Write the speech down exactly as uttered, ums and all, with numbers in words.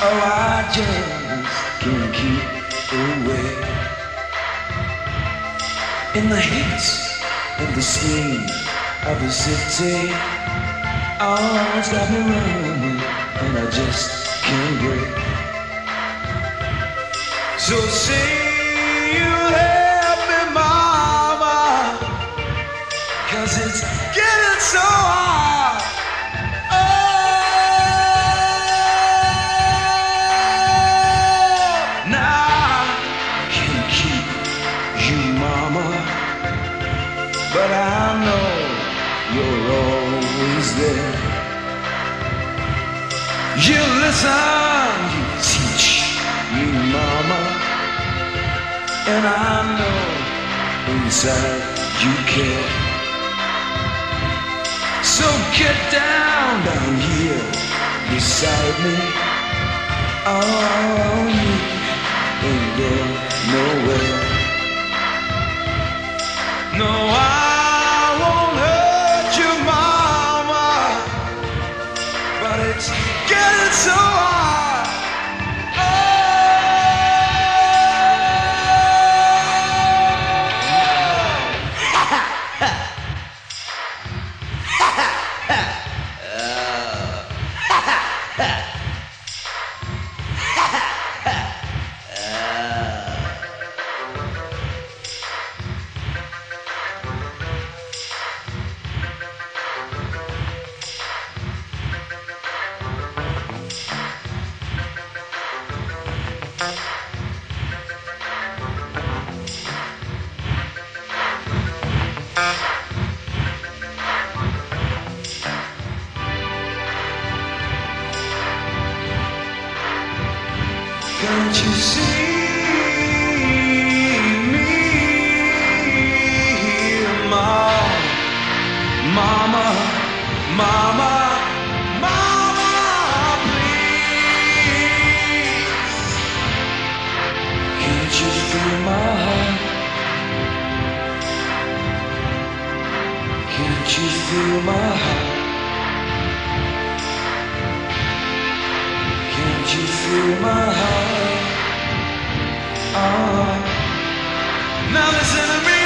Oh, I just can't keep away. In the heat of the steam of the city, oh, it's got me running, and I just can't break. So say you help me, mama, 'cause it's getting so hard. Oh, now I can't keep you, mama, but I know you're always there. You listen, you teach me, mama, and I know inside you care. So get down, down here beside me. Oh, you ain't going nowhere. No, I won't hurt you, mama, but it's getting so hard. Can't you see me, Mom? Mama, Mama, Mama, please. Can't you feel my heart? Can't you feel my heart? Can't you feel my heart? Oh. Now listen to me.